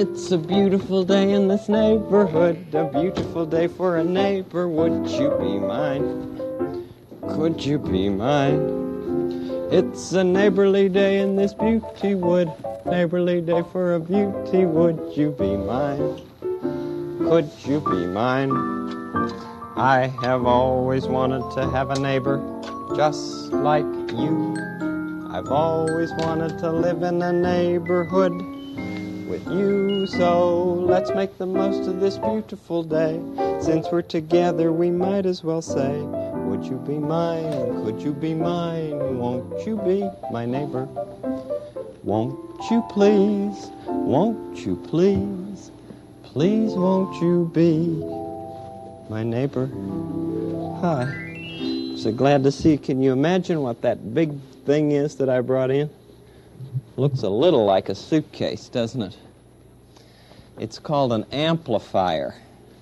It's a beautiful day in this neighborhood, a beautiful day for a neighbor. Would you be mine? Could you be mine? It's a neighborly day in this beauty wood, neighborly day for a beauty. Would you be mine? Could you be mine? I have always wanted to have a neighbor just like you. I've always wanted to live in a neighborhood with you. So let's make the most of this beautiful day. Since we're together, we might as well say, would you be mine? Could you be mine? Won't you be my neighbor? Won't you please? Won't you please? Please won't you be my neighbor? Hi. I'm so glad to see you. Can you imagine what that big thing is that I brought in? Looks a little like a suitcase, doesn't it? It's called an amplifier.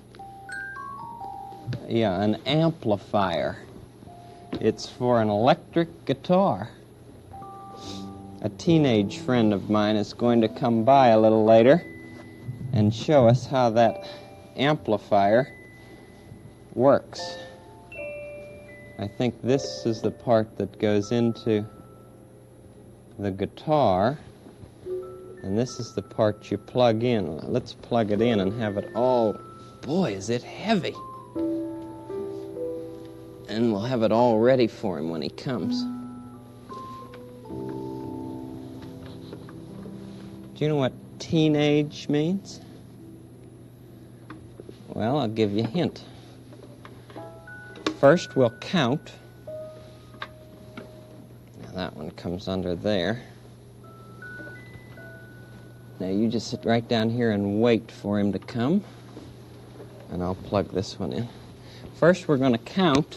Yeah, an amplifier. It's for an electric guitar. A teenage friend of mine is going to come by a little later and show us how that amplifier works. I think this is the part that goes into the guitar, and this is the part you plug in. Let's plug it in and have it all. Boy, is it heavy. And we'll have it all ready for him when he comes. Do you know what teenage means? Well, I'll give you a hint. First, we'll count. Now, that one comes under there. Now, you just sit right down here and wait for him to come. And I'll plug this one in. First, we're going to count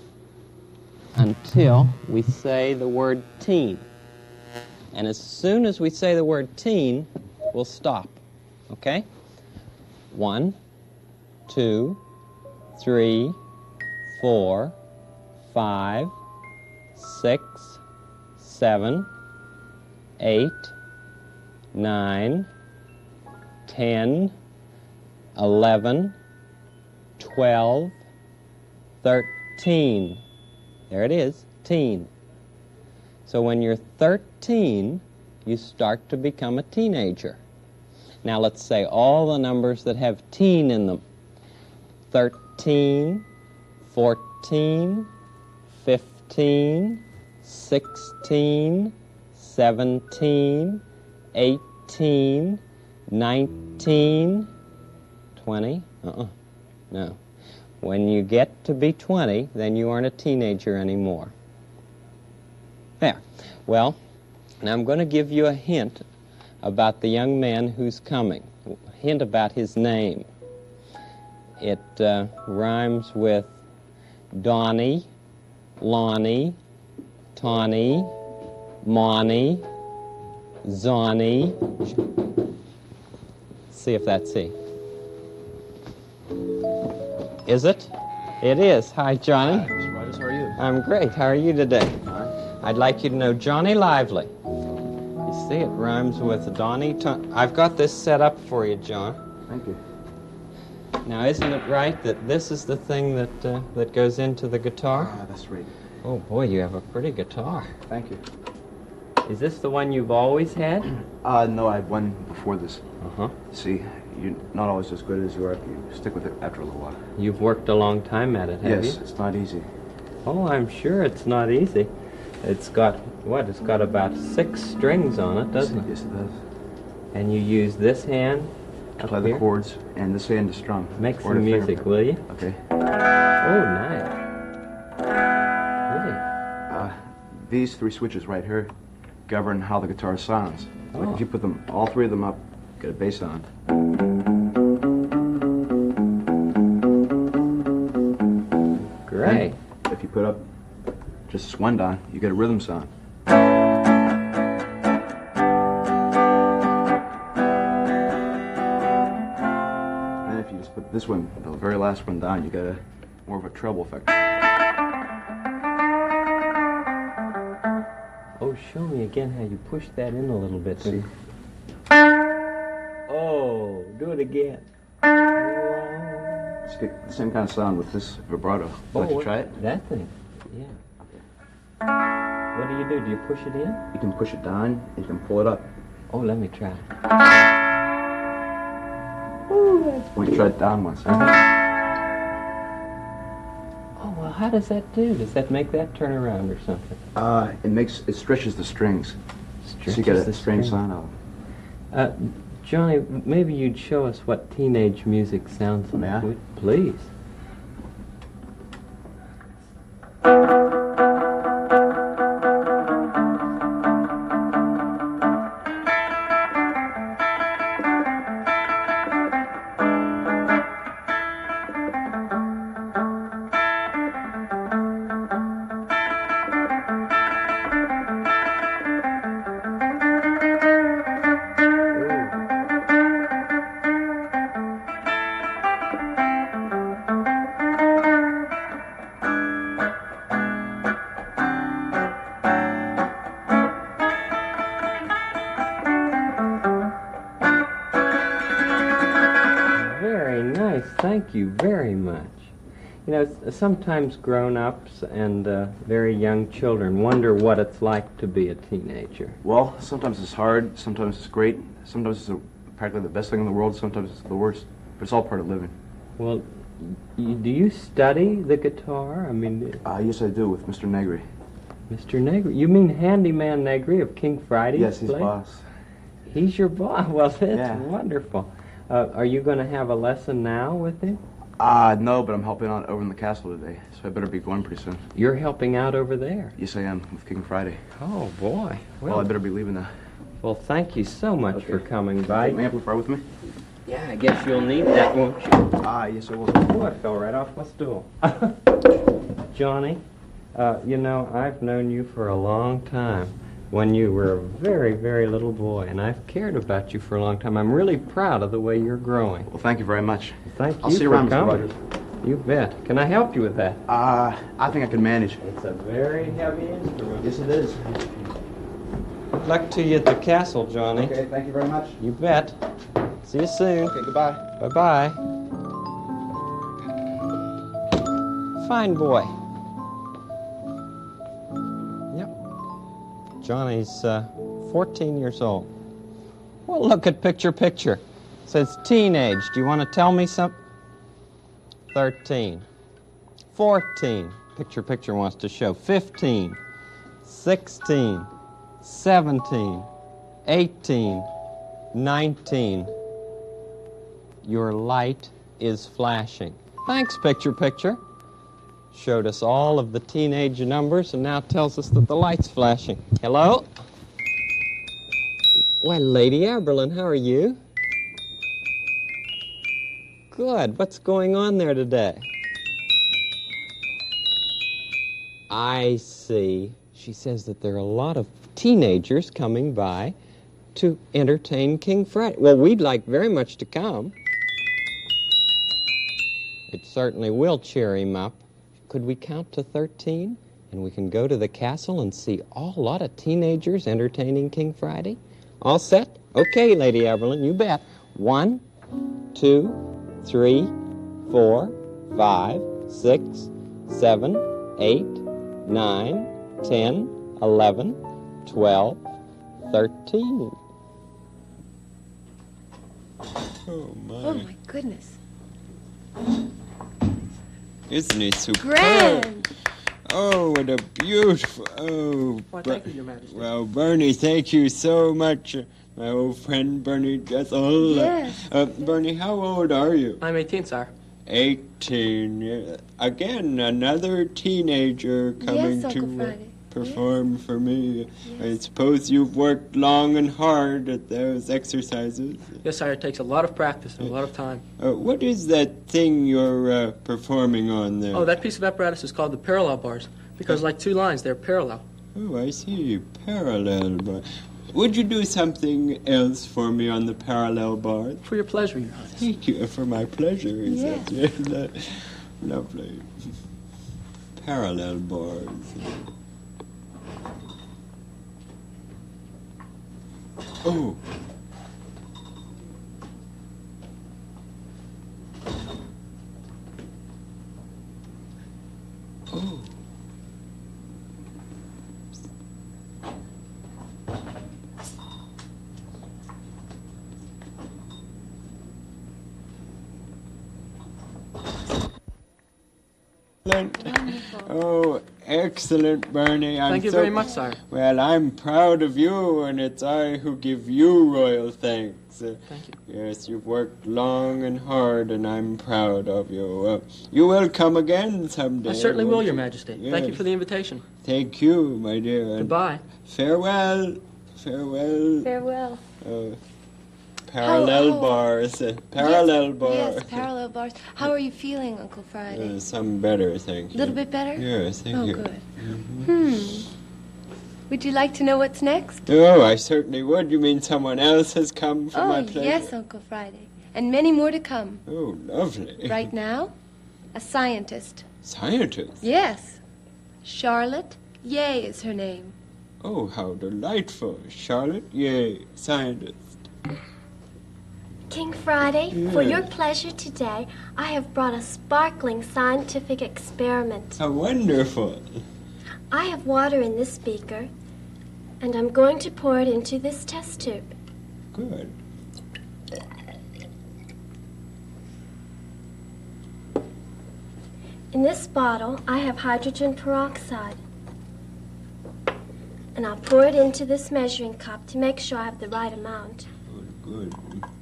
until we say the word teen. And as soon as we say the word teen, we'll stop. Okay? 1, 2, 3, 4, 5, 6, 7, 8, 9, 10, 11, 12, 13. There it is, teen. So when you're 13, you start to become a teenager. Now let's say all the numbers that have teen in them. 13, 14, 15, 16, 17, 18, 19, 20. No. When you get to be 20, then you aren't a teenager anymore. There. Well, now I'm going to give you a hint about the young man who's coming. A hint about his name. It rhymes with Donnie, Lonnie, Tawny, Monty, Zonnie. See if that's he. Is it? It is. Hi, Johnny. Hi, Mr. Rogers. How are you? I'm great. How are you today? Fine. I'd like you to know Johnny Lively. You see, it rhymes with Donnie. I've got this set up for you, John. Thank you. Now, isn't it right that this is the thing that goes into the guitar? That's right. Oh, boy, you have a pretty guitar. Thank you. Is this the one you've always had? No, I had one before this. Uh-huh. See, you're not always as good as you are if you stick with it after a little while. You've worked a long time at it, have you? Yes, it's not easy. Oh, I'm sure it's not easy. It's got, what, it's got about 6 strings on it, doesn't it? Yes, it does. And you use this hand To up play here? the chords and this hand to strum. Make Or some to music, finger. will you? Okay. Oh, nice. Really? These 3 switches right here govern how the guitar sounds. So Oh. if you put them, all 3 of them up, get a bass sound. Great. And if you put up just one down, you get a rhythm sound. And if you just put this one, the very last one down, you get more of a treble effect. Oh, show me again how you push that in a little bit. See? Oh, it again. Just get the same kind of sound with this vibrato. Would you like to try it? That thing. Yeah. What do? Do you push it in? You can push it down, and you can pull it up. Oh, let me try. We can try it down once. Oh, well, how does that do? Does that make that turn around or something? It stretches the strings. Stretches so you get a the strange string. sound out of it. Johnny, maybe you'd show us what teenage music sounds like. May I? Please. Thank you very much. You know, sometimes grown-ups and very young children wonder what it's like to be a teenager. Well, sometimes it's hard, sometimes it's great, sometimes it's practically the best thing in the world, sometimes it's the worst, but it's all part of living. Well, do you study the guitar? I mean... Yes, I do, with Mr. Negri. Mr. Negri? You mean Handyman Negri of King Friday's Yes, he's place? boss. He's your boss? Well, that's wonderful. Are you going to have a lesson now with him? No, but I'm helping out over in the castle today, so I better be going pretty soon. You're helping out over there? Yes, I am, with King Friday. Oh, boy. Well, I better be leaving now. Well, thank you so much for coming by. Take my amplifier with me? Yeah, I guess you'll need that, won't you? Yes, I will. Oh, I fell right off my stool. Johnny, you know, I've known you for a long time. When you were a very, very little boy, and I've cared about you for a long time. I'm really proud of the way you're growing. Well, thank you very much. I'll see you around, Mr. coming. Rogers. You bet. Can I help you with that? I think I can manage. It's a very heavy instrument. Yes, it is. Good luck to you at the castle, Johnny. Okay, thank you very much. You bet. See you soon. Okay, goodbye. Bye-bye. Fine boy. Yep. Johnny's 14 years old. Well, look at picture. It says teenage. Do you want to tell me something? 13. 14. Picture wants to show. 15. 16. 17. 18. 19. Your light is flashing. Thanks, picture. Showed us all of the teenage numbers and now tells us that the light's flashing. Hello? Why, Lady Aberlin, how are you? Good. What's going on there today? I see. She says that there are a lot of teenagers coming by to entertain King Friday. Well, we'd like very much to come. It certainly will cheer him up. Could we count to 13? And we can go to the castle and see a lot of teenagers entertaining King Friday? All set? Okay, Lady Aberlin, you bet. 1, 2, 3, 4, 5, 6, 7, 8, 9, 10, 11, 12, 13. Oh, my goodness. Isn't he superb? Grand! Oh, what a beautiful... Oh, Well, thank you, Your Majesty. Well, Bernie, thank you so much. My old friend, Bernie Jessel. Yes. Bernie, how old are you? I'm 18, sir. 18. Again, another teenager coming Yes, Uncle to Friday. perform for me. Yes. I suppose you've worked long and hard at those exercises. Yes, sir. It takes a lot of practice and a lot of time. What is that thing you're performing on there? Oh, that piece of apparatus is called the parallel bars because, like two lines, they're parallel. Oh, I see. Parallel bar. Would you do something else for me on the parallel bar? For your pleasure, Your Highness. Thank you. For my pleasure. Is Yes. that lovely? Parallel bars. Oh. Oh. Oh, excellent, Bernie. Thank you very much, sire. Well, I'm proud of you, and it's I who give you royal thanks. Thank you. Yes, you've worked long and hard, and I'm proud of you. You will come again someday. I certainly will, won't Your you? Majesty. Yes. Thank you for the invitation. Thank you, my dear. and Goodbye. Farewell. Farewell. Farewell. Parallel How- bars. Parallel bars. Yes, parallel bars. How are you feeling, Uncle Friday? Some better, thank A you. little bit better? Yes, thank Oh, you. good. Would you like to know what's next? Oh, I certainly would. You mean someone else has come for my Oh, pleasure? yes, Uncle Friday. And many more to come. Oh, lovely. Right now, a scientist. Scientist? Yes. Charlotte Yeh is her name. Oh, how delightful. Charlotte Yeh, scientist. King Friday, for Yes. your pleasure today, I have brought a sparkling scientific experiment. How wonderful. I have water in this beaker, and I'm going to pour it into this test tube. Good. In this bottle, I have hydrogen peroxide. And I'll pour it into this measuring cup to make sure I have the right amount. Good, good.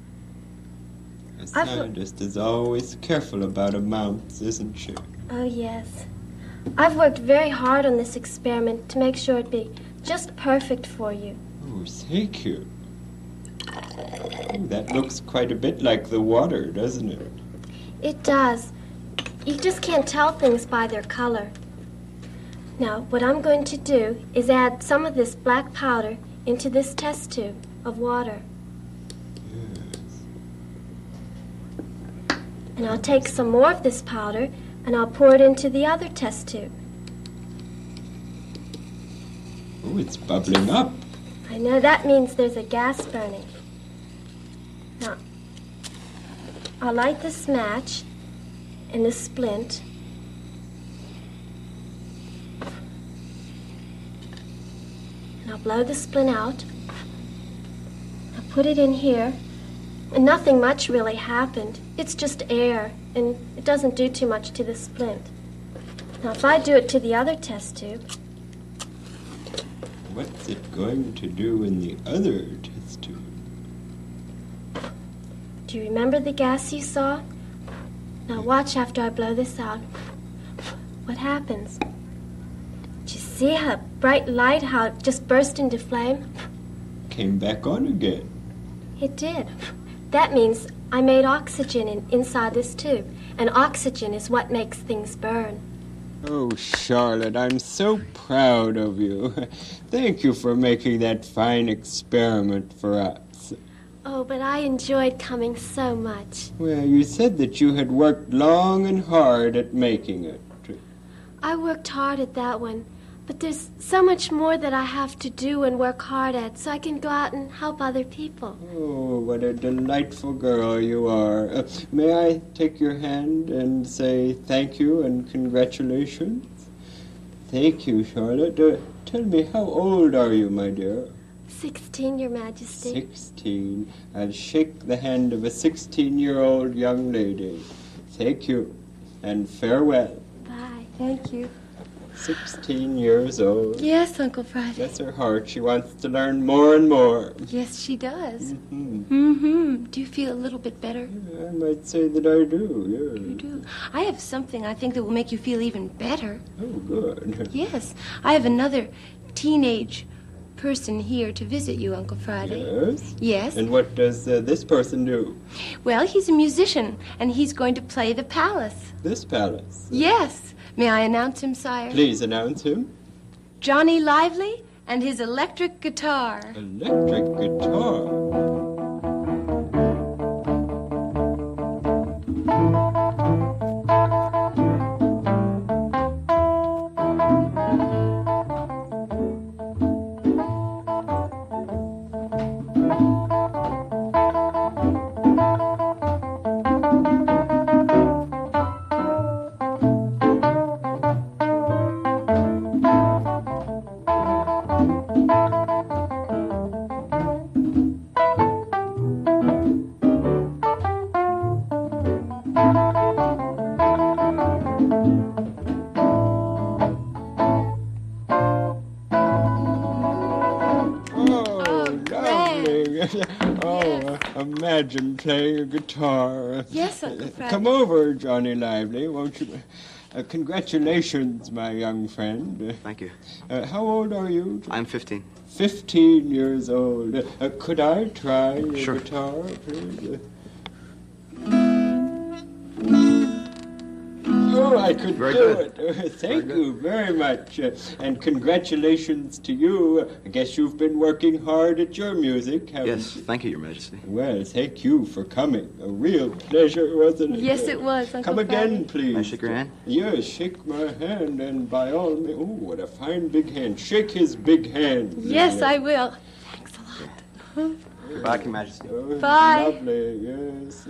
A I've- scientist is always careful about amounts, isn't she? Oh, yes. I've worked very hard on this experiment to make sure it'd be just perfect for you. Oh, thank you. Oh, that looks quite a bit like the water, doesn't it? It does. You just can't tell things by their color. Now, what I'm going to do is add some of this black powder into this test tube of water. And I'll take some more of this powder and I'll pour it into the other test tube. Oh, it's bubbling up. I know that means there's a gas burning. Now, I'll light this match and this splint. And I'll blow the splint out. I'll put it in here. And nothing much really happened. It's just air, and it doesn't do too much to the splint. Now, if I do it to the other test tube, What's it going to do in the other test tube? do you remember the gas you saw? Now watch after I blow this out. What happens? Did you see how bright light, how it just burst into flame? Came back on again. It did. That means I made oxygen inside this tube, and oxygen is what makes things burn. Oh, Charlotte, I'm so proud of you. Thank you for making that fine experiment for us. Oh, but I enjoyed coming so much. Well, you said that you had worked long and hard at making it. I worked hard at that one, but there's so much more that I have to do and work hard at so I can go out and help other people. Oh, what a delightful girl you are. May I take your hand and say thank you and congratulations? Thank you, Charlotte. Tell me, how old are you, my dear? 16, Your Majesty. 16. I'll shake the hand of a 16-year-old young lady. Thank you, and farewell. Bye. Thank you. 16 years old. Yes, Uncle Friday. Bless her heart, she wants to learn more and more. Yes, she does. Mm-hmm. Do you feel a little bit better? I might say that I do, yes. You do. I have something I think that will make you feel even better. Oh, good. Yes, I have another teenage person here to visit you, Uncle Friday. Yes? Yes. And what does this person do? Well, he's a musician, and he's going to play the palace. This palace. Yes. May I announce him, sire? Please announce him. Johnny Lively and his electric guitar. Electric guitar. Imagine playing a guitar. Yes, Uncle Fred. Come over, Johnny Lively, won't you? Congratulations, my young friend. Thank you. How old are you? I'm 15. 15 years old. Could I try your Sure. guitar, please? Oh, I could Very do good. it. Thank you very much. And congratulations to you. I guess you've been working hard at your music, haven't Yes, you? thank you, Your Majesty. Well, thank you for coming. A real pleasure, wasn't it? Yes, it was, Uncle Come again, Friday. please. Can I shake your hand? Yes, shake my hand, and by all means... Oh, what a fine big hand. Shake his big hand. Yes, I will. Thanks a lot. Goodbye, Your Majesty. Oh, Bye. Lovely, yes.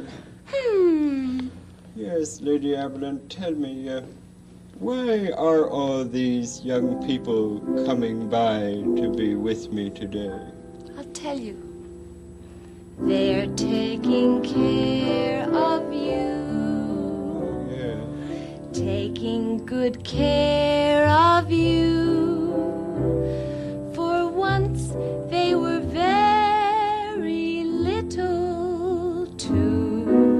Yes, Lady Avalon, tell me, why are all these young people coming by to be with me today? I'll tell you. They're taking care of you. Oh, yeah. Taking good care of you. For once they were very little too.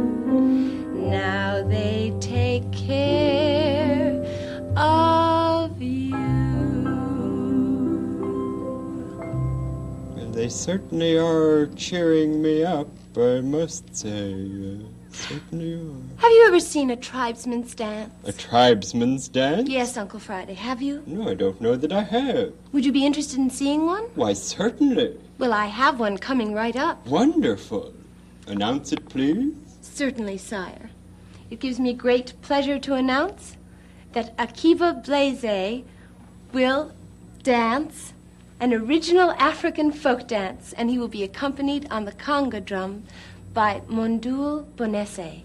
Now they take care of you. Well, they certainly are cheering me up, I must say. Certainly are. Have you ever seen a tribesman's dance? A tribesman's dance? Yes, Uncle Friday. Have you? No, I don't know that I have. Would you be interested in seeing one? Why, certainly. Well, I have one coming right up. Wonderful. Announce it, please. Certainly, sire. It gives me great pleasure to announce that Akiva Blaze will dance an original African folk dance, and he will be accompanied on the conga drum by Mondul Bonesse.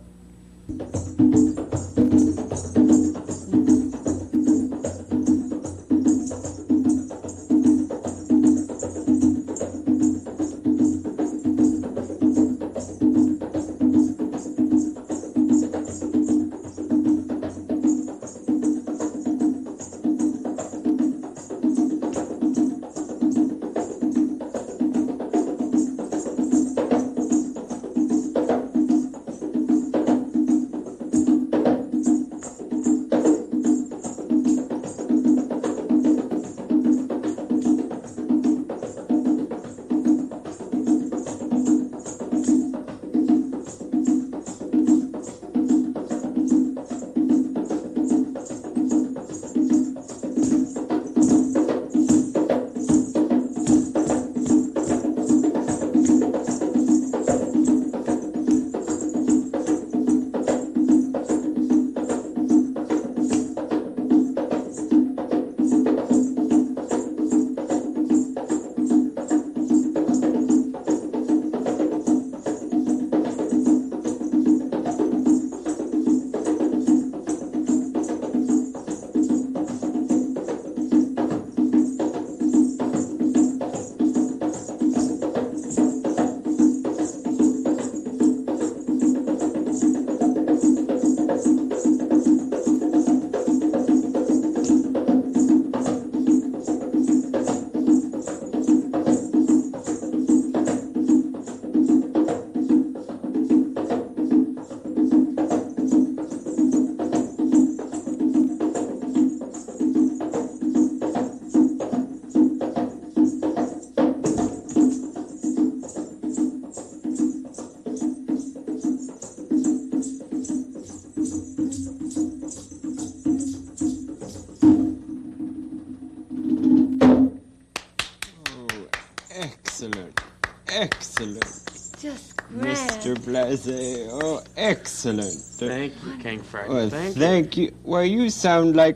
Excellent. Just grand. Mr. Blase. Oh, excellent. Thank you, King Friday. Well, Thank you. you. Well, you sound like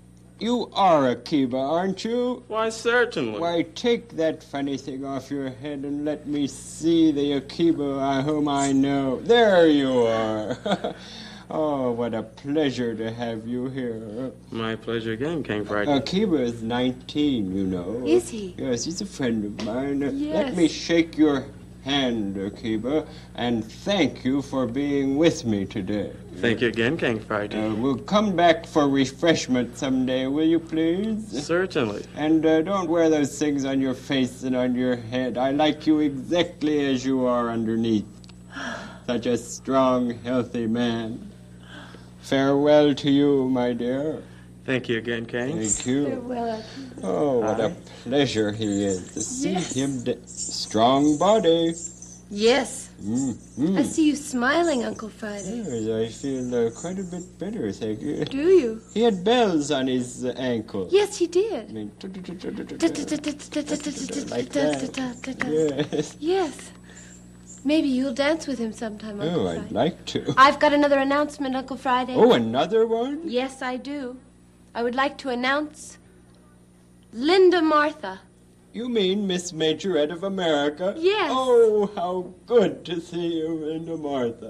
you are Akiba, aren't you? Why, certainly. Why, take that funny thing off your head and let me see the Akiba whom I know. There you are. Oh, what a pleasure to have you here. My pleasure again, King Friday. Akiba is 19, you know. Is he? Yes, he's a friend of mine. Yes. Let me shake your hand, Akiva, and thank you for being with me today. Thank you again, King Friday. We'll come back for refreshment someday, will you please? Certainly. And don't wear those things on your face and on your head. I like you exactly as you are underneath. Such a strong, healthy man. Farewell to you, my dear. Thank you again, King. Thank you. Farewell. Oh, what a pleasure he is to see him. Strong body. Yes. Mm-hmm. I see you smiling, Uncle Friday. Yes, I feel quite a bit better, thank you. Do you? He had bells on his ankle. Yes, he did. I mean, Like that. Yes. Yes. Maybe you'll dance with him sometime, Uncle Oh, Friday. I'd like to. I've got another announcement, Uncle Friday. Oh, another one? Yes, I do. I would like to announce Linda Martha. You mean Miss Majorette of America? Yes. Oh, how good to see you, Linda Martha.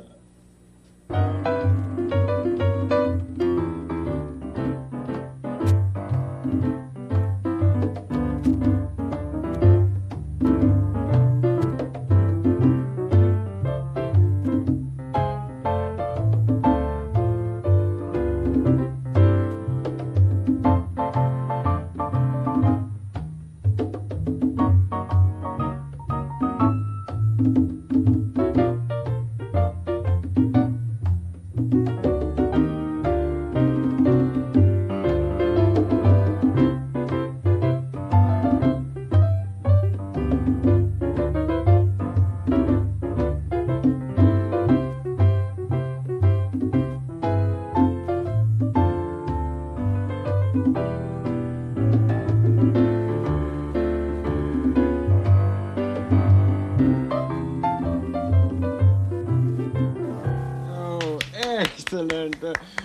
Excellent.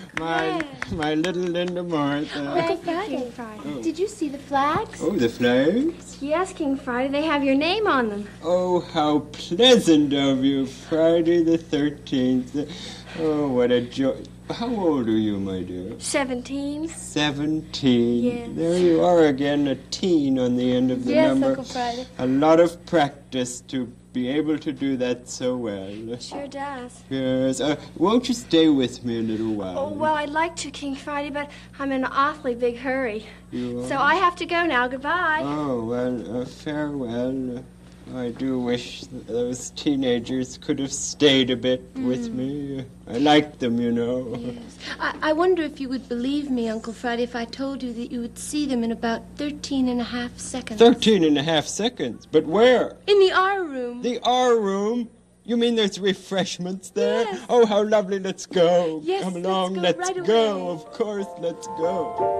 My little Linda Martha. Uncle Friday. Did you see the flags? Oh, the flags? Yes, King Friday. They have your name on them. Oh, how pleasant of you, Friday the 13th. Oh, what a joy. How old are you, my dear? 17. 17. Yes. There you are again, a teen on the end of the Yes, number. Uncle Friday. A lot of practice to be able to do that so well. Sure does. Yes. Won't you stay with me a little while? Oh, well, I'd like to, King Friday, but I'm in an awfully big hurry. You are? So I have to go now. Goodbye. Oh, well, farewell. I do wish those teenagers could have stayed a bit with me. I like them, you know. Yes. I wonder if you would believe me, Uncle Friday, if I told you that you would see them in about 13 and a half seconds. 13 and a half seconds? But where? In the R room. The R room? You mean there's refreshments there? Yes. Oh, how lovely. Let's go. Yes, Come let's along. go Let's right go. away. Of course, let's go.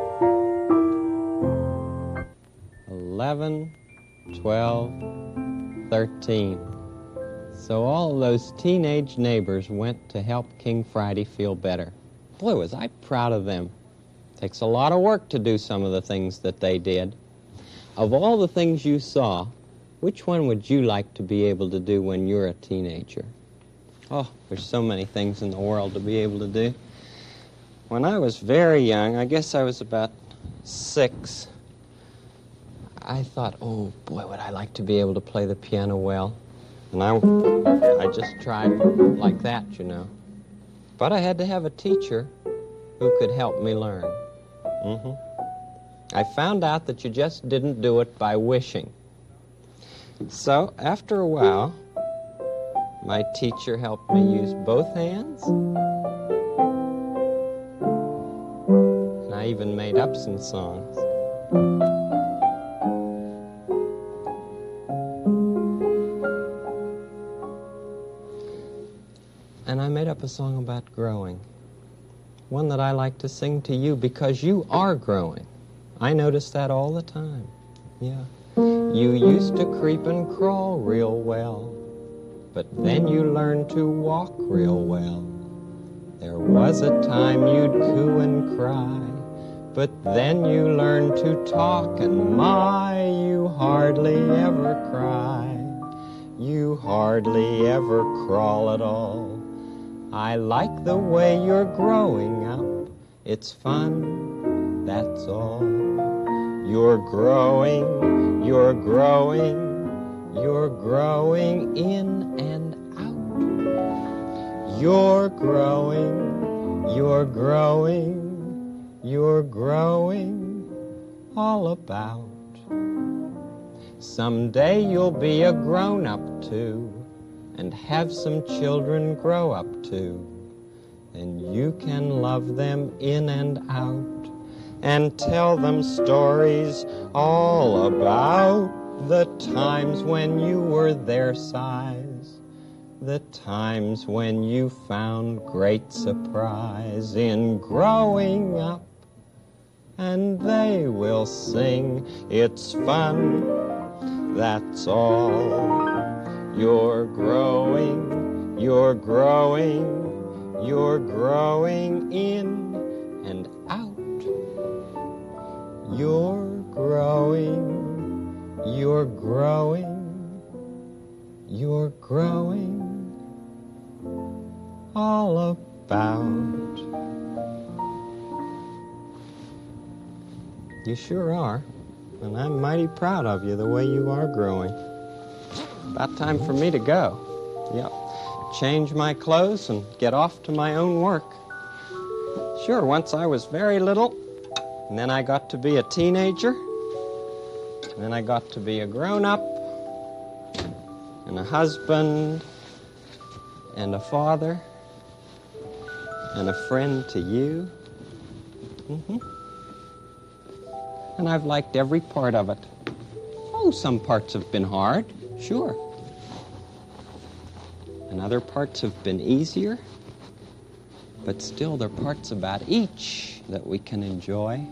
11, 12, 13. So all those teenage neighbors went to help King Friday feel better. Boy, was I proud of them. Takes a lot of work to do some of the things that they did. Of all the things you saw, which one would you like to be able to do when you're a teenager? Oh, there's so many things in the world to be able to do. When I was very young, I guess I was about 6, I thought, oh, boy, would I like to be able to play the piano well. And I just tried like that, you know. But I had to have a teacher who could help me learn. I found out that you just didn't do it by wishing. So, after a while, my teacher helped me use both hands. And I even made up some songs. And I made up a song about growing. One that I like to sing to you because you are growing. I notice that all the time. Yeah. You used to creep and crawl real well, but then you learned to walk real well. There was a time you'd coo and cry, but then you learned to talk, and my, you hardly ever cry. You hardly ever crawl at all. I like the way you're growing up. It's fun, that's all. You're growing, You're growing in and out. You're growing, you're growing, you're growing all about. Someday you'll be a grown-up too, and have some children grow up too. And you can love them in and out, and tell them stories all about the times when you were their size, the times when you found great surprise in growing up. And they will sing, it's fun, that's all. You're growing, you're growing, you're growing in and out. You're growing, you're growing, you're growing all about. You sure are, and I'm mighty proud of you the way you are growing. About time for me to go. Yep. Change my clothes and get off to my own work. Sure, once I was very little, and then I got to be a teenager, and then I got to be a grown-up, and a husband, and a father, and a friend to you. And I've liked every part of it. Oh, some parts have been hard, sure. And other parts have been easier, but still there are parts about each that we can enjoy.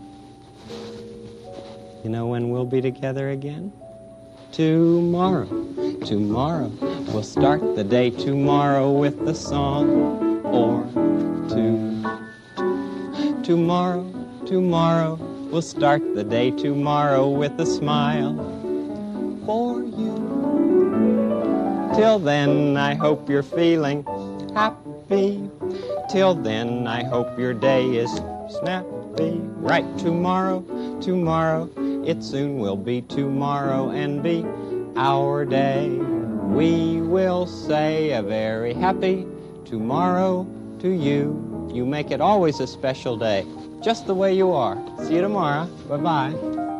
You know when we'll be together again? Tomorrow. Tomorrow. We'll start the day tomorrow with a song or two. Tomorrow, tomorrow. We'll start the day tomorrow with a smile for you. Till then, I hope you're feeling happy. Till then, I hope your day is snappy. Right, tomorrow, tomorrow, it soon will be tomorrow and be our day. We will say a very happy tomorrow to you. You make it always a special day, just the way you are. See you tomorrow. Bye-bye.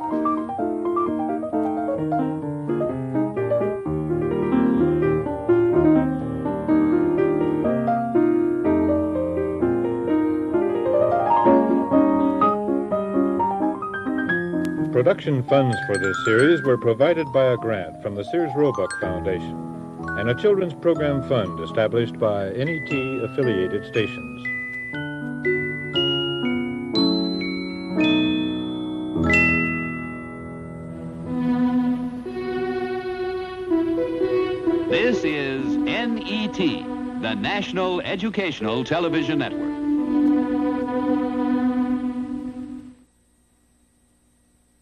Production funds for this series were provided by a grant from the Sears Roebuck Foundation and a children's program fund established by NET affiliated stations. This is NET, the National Educational Television Network.